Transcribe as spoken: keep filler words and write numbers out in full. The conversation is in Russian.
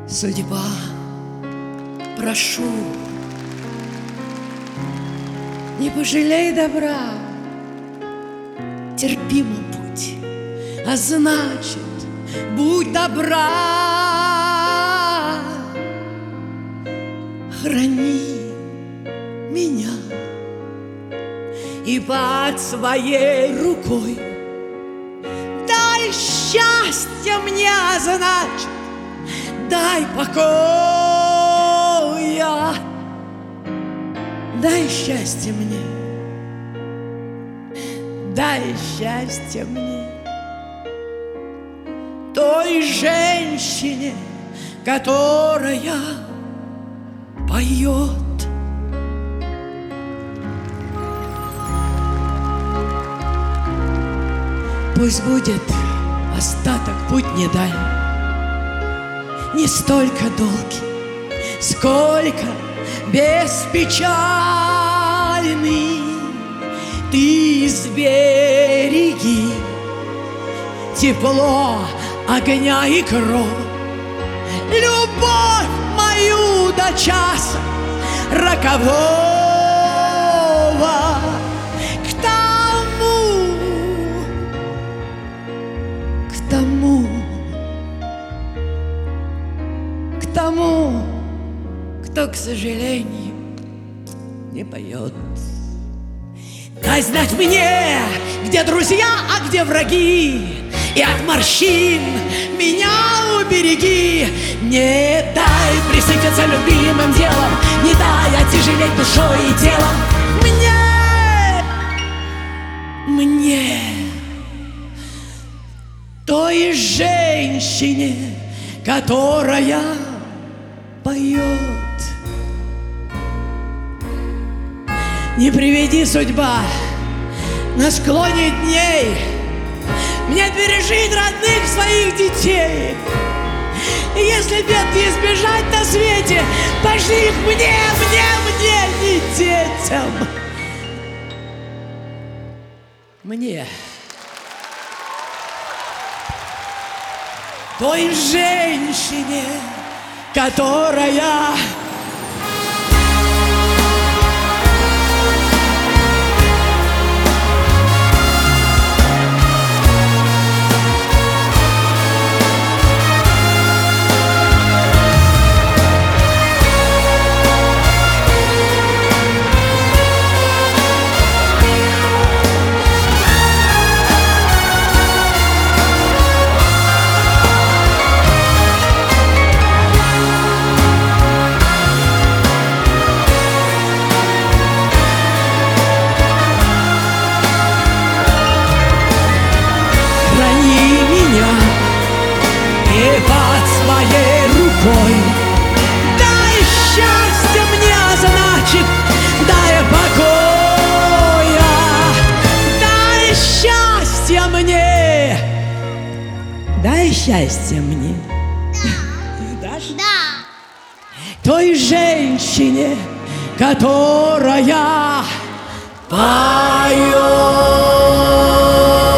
Судьба, прошу, не пожалей добра, терпимо путь, а значит, будь добра, храни меня и под своей рукой дай счастье мне, а значит, дай покоя, дай счастье мне, дай счастье мне, той женщине, которая поет. Пусть будет остаток путь не дай, не столько долгий, сколько беспечальный. Ты сбереги тепло огня и кровь, любовь мою до часа рокового. К тому, к тому, к тому, кто, к сожалению, не поет. Дай знать мне, где друзья, а где враги, и от морщин меня убереги. Не дай присыпаться любимым делом, не дай отяжелеть душой и телом мне, мне, той женщине, которая поет. Не приведи судьба на склоне дней мне пережить родных своих детей. И если бед не избежать на свете, пошли их мне, мне, мне, не детям, мне, той женщине, которая под своей рукой. Дай счастье мне, а значит, дай покоя. Дай счастье мне, дай счастье мне. Да. Дашь? Да. Той женщине, которая поет.